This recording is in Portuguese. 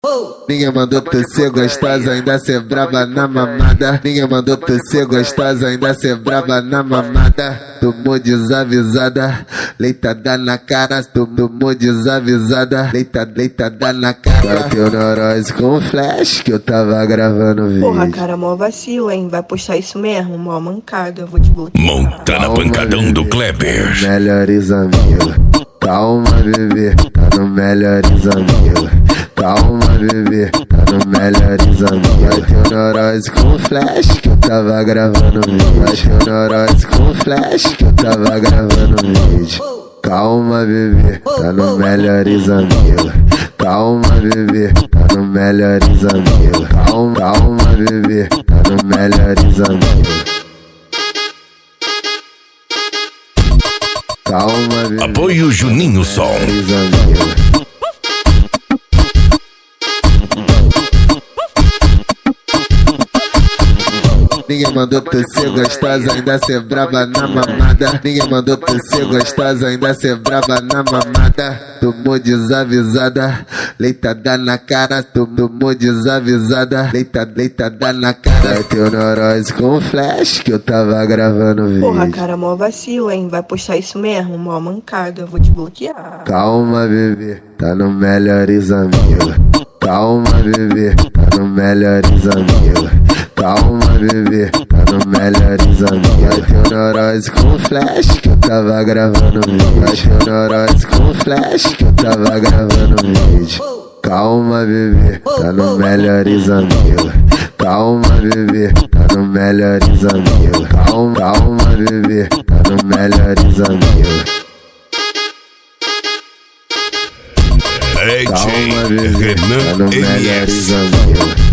Ninguém mandou tu ser gostosa, ainda ser braba na mamada. Ninguém mandou tu ser gostosa, ainda ser braba na mamada. Tomou desavisada, leitada na cara. Tomou desavisada, leitada na cara. Bateu neurose com flash que eu tava gravando vídeo. Porra, cara, mó vacilo, hein? Vai postar isso mesmo? Mó mancada, eu vou te bloquear. Montana Pancadão do Kleber. Melhores amigos. Calma, bebê, tá no melhores amigos. Calma, bebê, tá no melhores amigos. Bateu neurose com flash que eu tava gravando vídeo. Bateu neurose com flash que eu tava gravando vídeo. Calma, bebê, tá no melhores amigos. Calma, bebê, tá no melhores amigos. Calma, bebê, tá no melhores amigos. Calma, bebê. Apoio Juninho Som. Ninguém mandou tu ser gostosa, ainda ser braba na mamada. Ninguém mandou tu ser gostosa, ainda ser braba na mamada. Tomou desavisada, leitada na cara. Tomou desavisada, leitada na cara. Bateu neurose com flash que eu tava gravando vídeo. Porra, cara, mó vacilo, hein? Vai postar isso mesmo? Mó mancada, eu vou te bloquear. Calma, bebê, tá no melhores amigos. Calma, bebê, tá no melhores amigos. Calma, bebê, tá no melhores amigos. Bateu neurose com flash que eu tava gravando vídeo. Bateu neurose com flash que eu tava gravando vídeo. Calma, bebê, tá no melhores amigos. Calma, bebê, tá no melhores amigos. Calma, bebê, tá no melhores amigos. Calma, bebê, tá no melhores amigos.